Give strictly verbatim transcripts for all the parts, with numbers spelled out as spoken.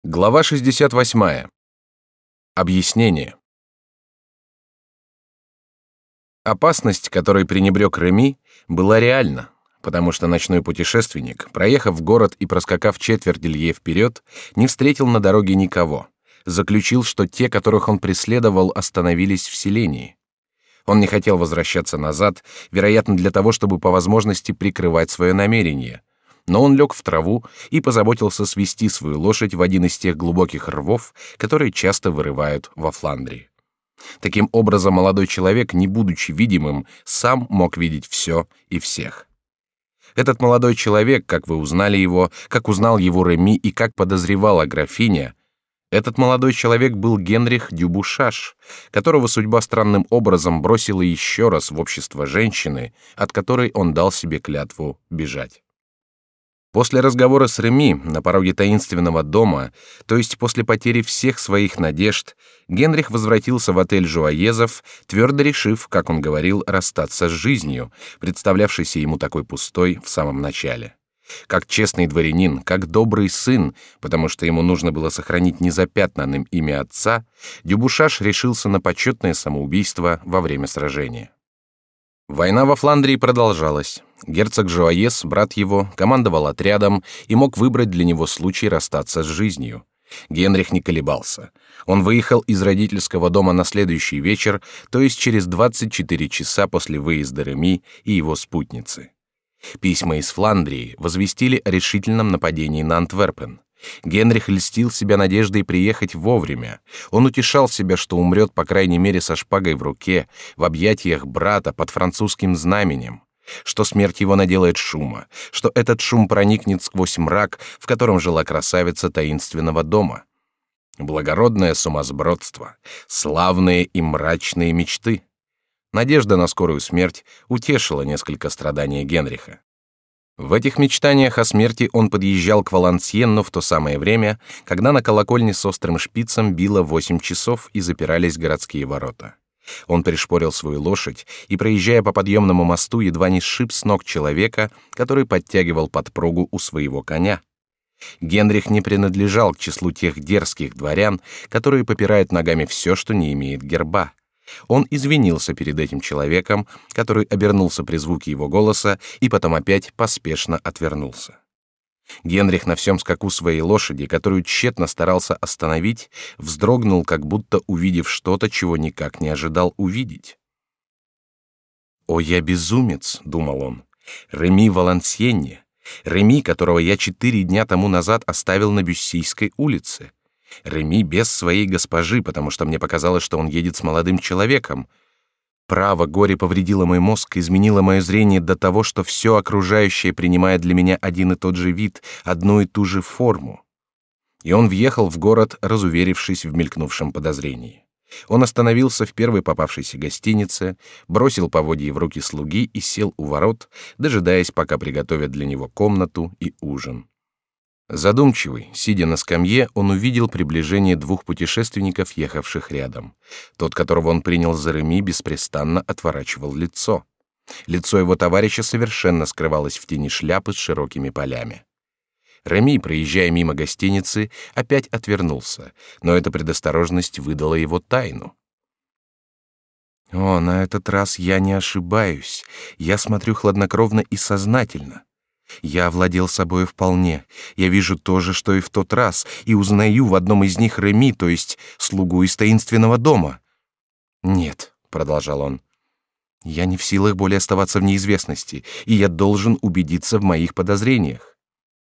Глава шестьдесят восьмая. Объяснение. Опасность, которой пренебрег Реми, была реальна, потому что ночной путешественник, проехав город и проскакав четверть лье вперед, не встретил на дороге никого, заключил, что те, которых он преследовал, остановились в селении. Он не хотел возвращаться назад, вероятно, для того, чтобы по возможности прикрывать свое намерение. Но он лег в траву и позаботился свести свою лошадь в один из тех глубоких рвов, которые часто вырывают во Фландрии. Таким образом, молодой человек, не будучи видимым, сам мог видеть все и всех. Этот молодой человек, как вы узнали его, как узнал его Реми и как подозревала графиня, этот молодой человек был Генрих дю Бушаш, которого судьба странным образом бросила еще раз в общество женщины, от которой он дал себе клятву бежать. После разговора с Реми на пороге таинственного дома, то есть после потери всех своих надежд, Генрих возвратился в отель Жуаезов, твердо решив, как он говорил, расстаться с жизнью, представлявшейся ему такой пустой в самом начале. Как честный дворянин, как добрый сын, потому что ему нужно было сохранить незапятнанным имя отца, Дюбушаш решился на почетное самоубийство во время сражения. Война во Фландрии продолжалась. Герцог Жуаез, брат его, командовал отрядом и мог выбрать для него случай расстаться с жизнью. Генрих не колебался. Он выехал из родительского дома на следующий вечер, то есть через двадцать четыре часа после выезда Реми и его спутницы. Письма из Фландрии возвестили о решительном нападении на Антверпен. Генрих льстил себя надеждой приехать вовремя. Он утешал себя, что умрет по крайней мере со шпагой в руке, в объятиях брата под французским знаменем, что смерть его наделает шума, что этот шум проникнет сквозь мрак, в котором жила красавица таинственного дома. Благородное сумасбродство, славные и мрачные мечты. Надежда на скорую смерть утешила несколько страдания Генриха. В этих мечтаниях о смерти он подъезжал к Валансьенну в то самое время, когда на колокольне с острым шпицем било восемь часов и запирались городские ворота. Он пришпорил свою лошадь и, проезжая по подъемному мосту, едва не сшиб с ног человека, который подтягивал подпругу у своего коня. Генрих не принадлежал к числу тех дерзких дворян, которые попирают ногами все, что не имеет герба. Он извинился перед этим человеком, который обернулся при звуке его голоса и потом опять поспешно отвернулся. Генрих на всем скаку своей лошади, которую тщетно старался остановить, вздрогнул, как будто увидев что-то, чего никак не ожидал увидеть. «О, я безумец!» — думал он. «Реми в Валансьенне, Реми, которого я четыре дня тому назад оставил на Бюссийской улице. Реми без своей госпожи, потому что мне показалось, что он едет с молодым человеком. Право, горе повредило мой мозг, изменило мое зрение до того, что все окружающее принимает для меня один и тот же вид, одну и ту же форму». И он въехал в город, разуверившись в мелькнувшем подозрении. Он остановился в первой попавшейся гостинице, бросил поводья в руки слуги и сел у ворот, дожидаясь, пока приготовят для него комнату и ужин. Задумчивый, сидя на скамье, он увидел приближение двух путешественников, ехавших рядом. Тот, которого он принял за Реми, беспрестанно отворачивал лицо. Лицо его товарища совершенно скрывалось в тени шляпы с широкими полями. Реми, проезжая мимо гостиницы, опять отвернулся, но эта предосторожность выдала его тайну. «О, на этот раз я не ошибаюсь. Я смотрю хладнокровно и сознательно. Я овладел собою вполне. Я вижу то же, что и в тот раз, и узнаю в одном из них Реми, то есть слугу из таинственного дома. Нет, — продолжал он, — я не в силах более оставаться в неизвестности, и я должен убедиться в моих подозрениях».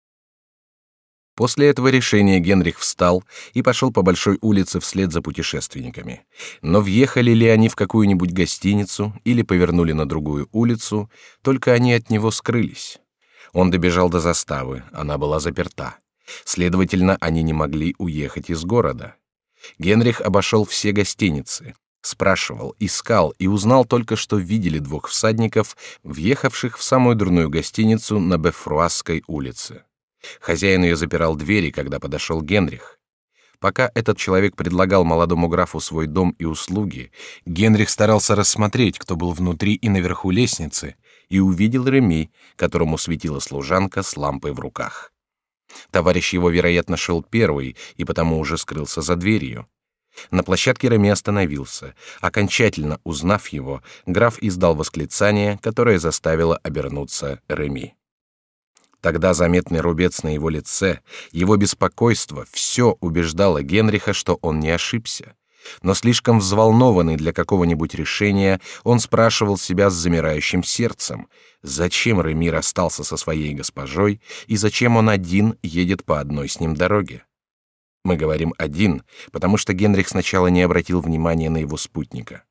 После этого решения Генрих встал и пошел по большой улице вслед за путешественниками. Но въехали ли они в какую-нибудь гостиницу или повернули на другую улицу, только они от него скрылись. Он добежал до заставы, она была заперта. Следовательно, они не могли уехать из города. Генрих обошел все гостиницы, спрашивал, искал и узнал только, что видели двух всадников, въехавших в самую дурную гостиницу на Бефруасской улице. Хозяин ее запирал двери, когда подошел Генрих. Пока этот человек предлагал молодому графу свой дом и услуги, Генрих старался рассмотреть, кто был внутри и наверху лестницы, и увидел Реми, которому светила служанка с лампой в руках. Товарищ его, вероятно, шел первый и потому уже скрылся за дверью. На площадке Реми остановился. Окончательно узнав его, граф издал восклицание, которое заставило обернуться Реми. Тогда заметный рубец на его лице, его беспокойство, все убеждало Генриха, что он не ошибся. Но слишком взволнованный для какого-нибудь решения, он спрашивал себя с замирающим сердцем, зачем Реми расстался со своей госпожой и зачем он один едет по одной с ним дороге. Мы говорим «один», потому что Генрих сначала не обратил внимания на его спутника.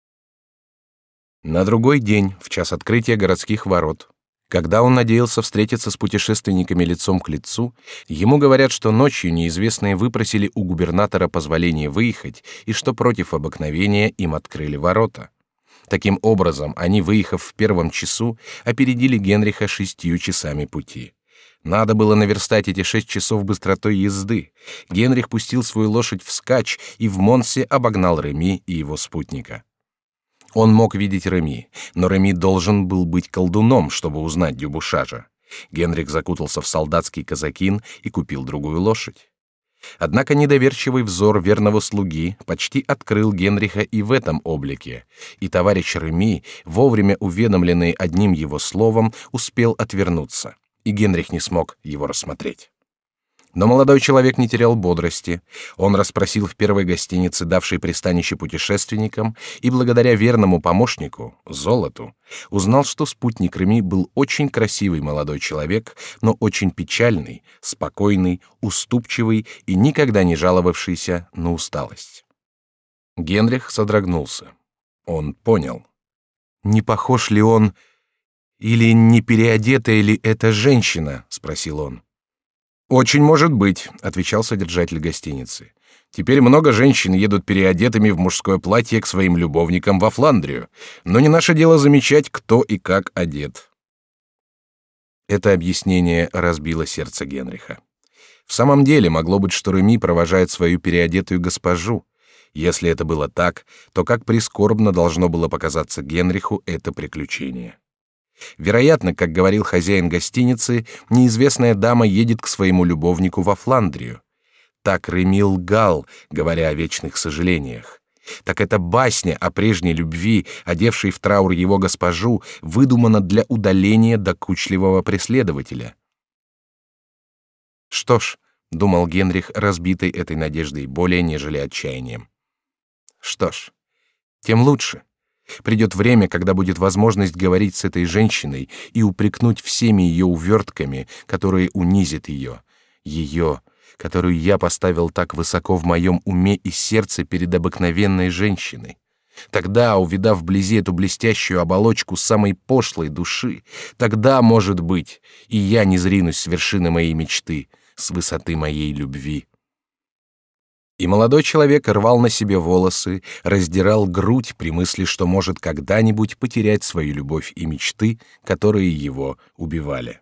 На другой день, в час открытия городских ворот, когда он надеялся встретиться с путешественниками лицом к лицу, ему говорят, что ночью неизвестные выпросили у губернатора позволение выехать и что против обыкновения им открыли ворота. Таким образом, они, выехав в первом часу, опередили Генриха шестью часами пути. Надо было наверстать эти шесть часов быстротой езды. Генрих пустил свою лошадь вскачь и в Монсе обогнал Реми и его спутника. Он мог видеть Реми, но Реми должен был быть колдуном, чтобы узнать Дюбушажа. Генрих закутался в солдатский казакин и купил другую лошадь. Однако недоверчивый взор верного слуги почти открыл Генриха и в этом облике, и товарищ Реми, вовремя уведомленный одним его словом, успел отвернуться, и Генрих не смог его рассмотреть. Но молодой человек не терял бодрости. Он расспросил в первой гостинице, давшей пристанище путешественникам, и благодаря верному помощнику, Золоту, узнал, что спутник Реми был очень красивый молодой человек, но очень печальный, спокойный, уступчивый и никогда не жаловавшийся на усталость. Генрих содрогнулся. Он понял. «Не похож ли он... или не переодетая ли эта женщина?» — спросил он. «Очень может быть», — отвечал содержатель гостиницы. «Теперь много женщин едут переодетыми в мужское платье к своим любовникам во Фландрию, но не наше дело замечать, кто и как одет». Это объяснение разбило сердце Генриха. В самом деле могло быть, что Реми провожает свою переодетую госпожу. Если это было так, то как прискорбно должно было показаться Генриху это приключение. Вероятно, как говорил хозяин гостиницы, неизвестная дама едет к своему любовнику во Фландрию. Так Реми лгал, говоря о вечных сожалениях. Так эта басня о прежней любви, одевшей в траур его госпожу, выдумана для удаления докучливого преследователя. Что ж, — думал Генрих, разбитый этой надеждой более нежели отчаянием. Что ж, тем лучше. Придет время, когда будет возможность говорить с этой женщиной и упрекнуть всеми ее увертками, которые унизят ее, ее, которую я поставил так высоко в моем уме и сердце перед обыкновенной женщиной. Тогда, увидав вблизи эту блестящую оболочку самой пошлой души, тогда, может быть, и я не зринусь с вершины моей мечты, с высоты моей любви. И молодой человек рвал на себе волосы, раздирал грудь при мысли, что может когда-нибудь потерять свою любовь и мечты, которые его убивали.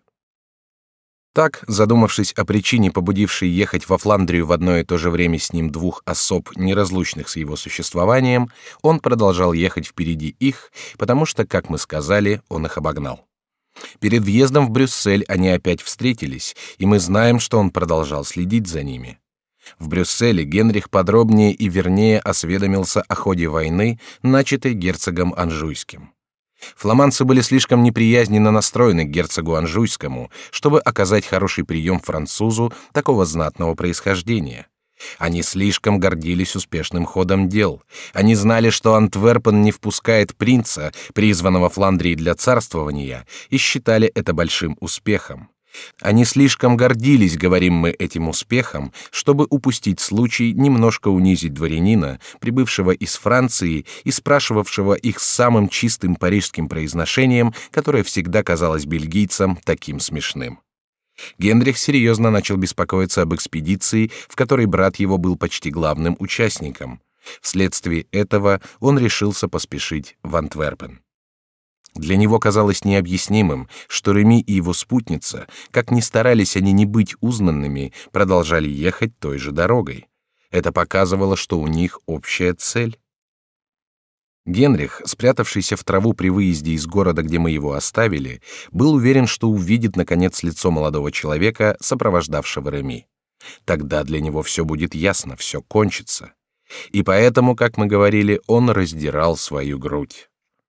Так, задумавшись о причине, побудившей ехать во Фландрию в одно и то же время с ним двух особ, неразлучных с его существованием, он продолжал ехать впереди их, потому что, как мы сказали, он их обогнал. Перед въездом в Брюссель они опять встретились, и мы знаем, что он продолжал следить за ними. В Брюсселе Генрих подробнее и вернее осведомился о ходе войны, начатой герцогом Анжуйским. Фламандцы были слишком неприязненно настроены к герцогу Анжуйскому, чтобы оказать хороший прием французу такого знатного происхождения. Они слишком гордились успешным ходом дел. Они знали, что Антверпен не впускает принца, призванного Фландрии для царствования, и считали это большим успехом. Они слишком гордились, говорим мы, этим успехом, чтобы упустить случай немножко унизить дворянина, прибывшего из Франции и спрашивавшего их с самым чистым парижским произношением, которое всегда казалось бельгийцам таким смешным. Генрих серьезно начал беспокоиться об экспедиции, в которой брат его был почти главным участником. Вследствие этого он решился поспешить в Антверпен. Для него казалось необъяснимым, что Реми и его спутница, как ни старались они не быть узнанными, продолжали ехать той же дорогой. Это показывало, что у них общая цель. Генрих, спрятавшийся в траву при выезде из города, где мы его оставили, был уверен, что увидит наконец лицо молодого человека, сопровождавшего Реми. Тогда для него все будет ясно, все кончится. И поэтому, как мы говорили, он раздирал свою грудь.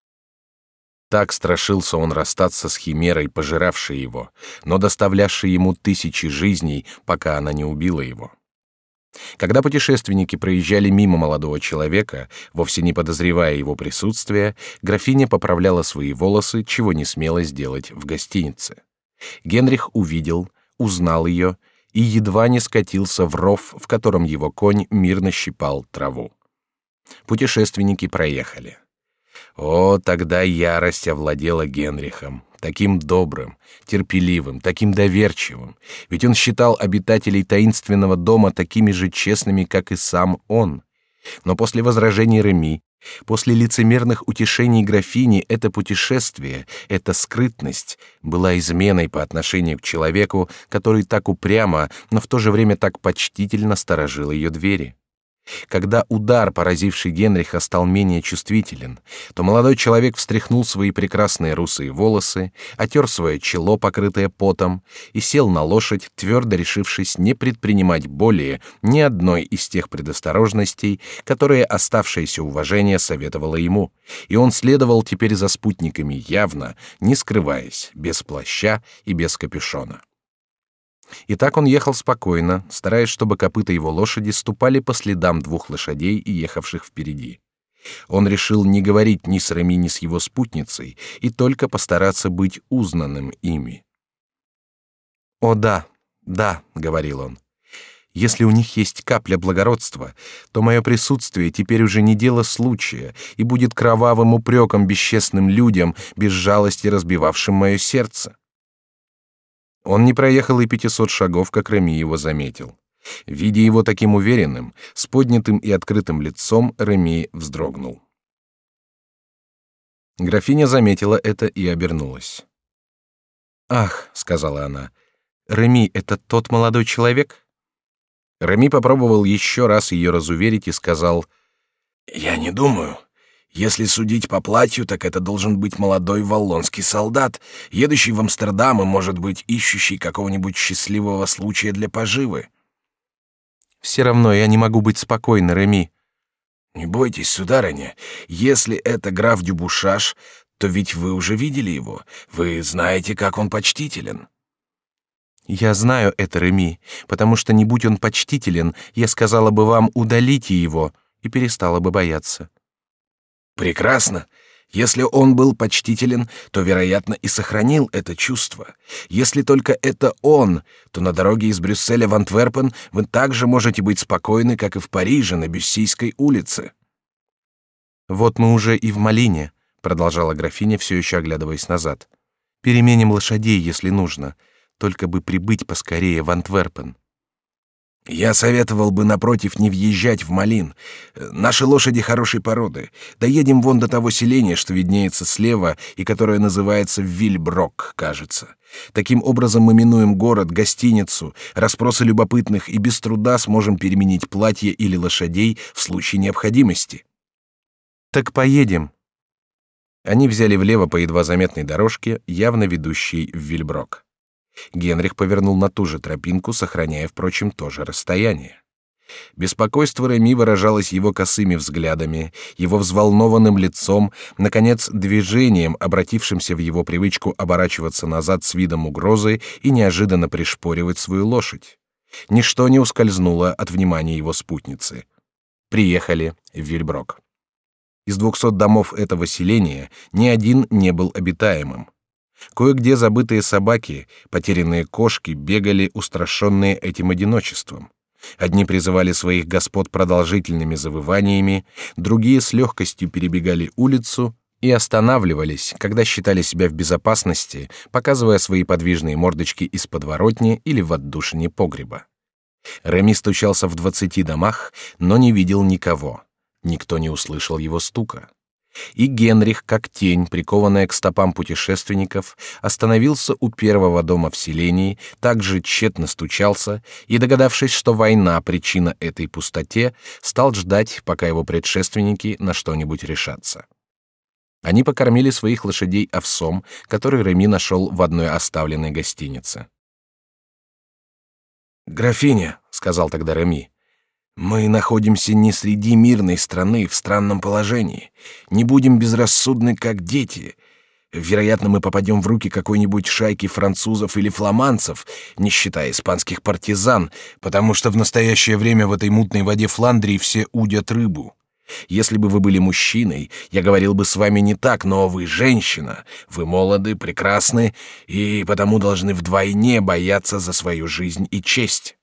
Так страшился он расстаться с химерой, пожиравшей его, но доставлявшей ему тысячи жизней, пока она не убила его. Когда путешественники проезжали мимо молодого человека, вовсе не подозревая его присутствия, графиня поправляла свои волосы, чего не смела сделать в гостинице. Генрих увидел, узнал ее и едва не скатился в ров, в котором его конь мирно щипал траву. Путешественники проехали. О, тогда ярость овладела Генрихом, таким добрым, терпеливым, таким доверчивым, ведь он считал обитателей таинственного дома такими же честными, как и сам он. Но после возражений Реми, после лицемерных утешений графини, это путешествие, эта скрытность была изменой по отношению к человеку, который так упрямо, но в то же время так почтительно сторожил ее двери. Когда удар, поразивший Генриха, стал менее чувствителен, то молодой человек встряхнул свои прекрасные русые волосы, отер свое чело, покрытое потом, и сел на лошадь, твердо решившись не предпринимать более ни одной из тех предосторожностей, которые оставшееся уважение советовало ему, и он следовал теперь за спутниками явно, не скрываясь, без плаща и без капюшона. И так он ехал спокойно, стараясь, чтобы копыта его лошади ступали по следам двух лошадей, ехавших впереди. Он решил не говорить ни с Реми, ни с его спутницей, и только постараться быть узнанным ими. «О да, да», — говорил он, — «если у них есть капля благородства, то мое присутствие теперь уже не дело случая и будет кровавым упреком бесчестным людям, без жалости разбивавшим мое сердце». Он не проехал и пятисот шагов, как Реми его заметил. Видя его таким уверенным, с поднятым и открытым лицом, Реми вздрогнул. Графиня заметила это и обернулась. «Ах», — сказала она, — «Реми — это тот молодой человек?» Реми попробовал еще раз ее разуверить и сказал: «Я не думаю. Если судить по платью, так это должен быть молодой валлонский солдат, едущий в Амстердам и, может быть, ищущий какого-нибудь счастливого случая для поживы». «Все равно я не могу быть спокойна, Реми». «Не бойтесь, сударыня, если это граф Дюбушаш, то ведь вы уже видели его, вы знаете, как он почтителен». «Я знаю это, Реми, потому что, не будь он почтителен, я сказала бы вам, удалите его, и перестала бы бояться». «Прекрасно. Если он был почтителен, то, вероятно, и сохранил это чувство. Если только это он, то на дороге из Брюсселя в Антверпен вы также можете быть спокойны, как и в Париже на Бюссийской улице». «Вот мы уже и в Малине», — продолжала графиня, все еще оглядываясь назад. «Переменим лошадей, если нужно, только бы прибыть поскорее в Антверпен». «Я советовал бы, напротив, не въезжать в Малин. Наши лошади хорошей породы. Доедем вон до того селения, что виднеется слева и которое называется Вильброк, кажется. Таким образом мы минуем город, гостиницу, расспросы любопытных и без труда сможем переменить платье или лошадей в случае необходимости». «Так поедем». Они взяли влево по едва заметной дорожке, явно ведущей в Вильброк. Генрих повернул на ту же тропинку, сохраняя, впрочем, то же расстояние. Беспокойство Реми выражалось его косыми взглядами, его взволнованным лицом, наконец, движением, обратившимся в его привычку оборачиваться назад с видом угрозы и неожиданно пришпоривать свою лошадь. Ничто не ускользнуло от внимания его спутницы. Приехали в Вильброк. Из двухсот домов этого селения ни один не был обитаемым. Кое-где забытые собаки, потерянные кошки бегали, устрашенные этим одиночеством. Одни призывали своих господ продолжительными завываниями, другие с легкостью перебегали улицу и останавливались, когда считали себя в безопасности, показывая свои подвижные мордочки из подворотни или в отдушине погреба. Реми стучался в двадцати домах, но не видел никого. Никто не услышал его стука. И Генрих, как тень, прикованная к стопам путешественников, остановился у первого дома в селении, также тщетно стучался и, догадавшись, что война — причина этой пустоте, стал ждать, пока его предшественники на что-нибудь решатся. Они покормили своих лошадей овсом, который Реми нашел в одной оставленной гостинице. «Графиня», — сказал тогда Реми, — «мы находимся не среди мирной страны в странном положении. Не будем безрассудны, как дети. Вероятно, мы попадем в руки какой-нибудь шайки французов или фламандцев, не считая испанских партизан, потому что в настоящее время в этой мутной воде Фландрии все удят рыбу. Если бы вы были мужчиной, я говорил бы с вами не так, но вы женщина, вы молоды, прекрасны, и потому должны вдвойне бояться за свою жизнь и честь».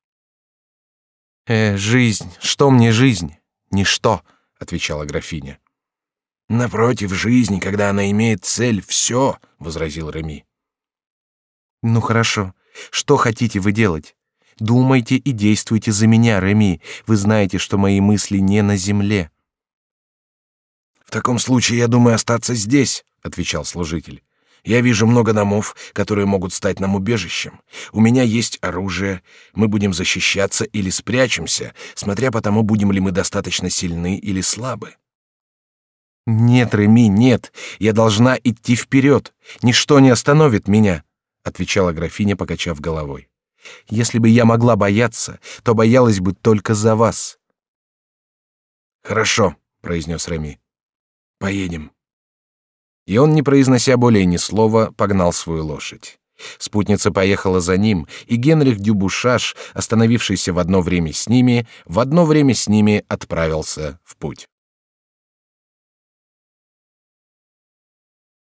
«Э, жизнь, что мне жизнь? Ничто», — отвечала графиня. «Напротив, жизнь, когда она имеет цель, все», — возразил Реми. «Ну хорошо, что хотите вы делать? Думайте и действуйте за меня, Реми. Вы знаете, что мои мысли не на земле». «В таком случае я думаю остаться здесь», — отвечал служитель. «Я вижу много домов, которые могут стать нам убежищем. У меня есть оружие. Мы будем защищаться или спрячемся, смотря по тому, будем ли мы достаточно сильны или слабы». «Нет, Реми, нет. Я должна идти вперед. Ничто не остановит меня», — отвечала графиня, покачав головой. «Если бы я могла бояться, то боялась бы только за вас». «Хорошо», — произнес Реми. «Поедем». И он, не произнося более ни слова, погнал свою лошадь. Спутница поехала за ним, и Генрих дю Бушаш, остановившийся в одно время с ними, в одно время с ними отправился в путь.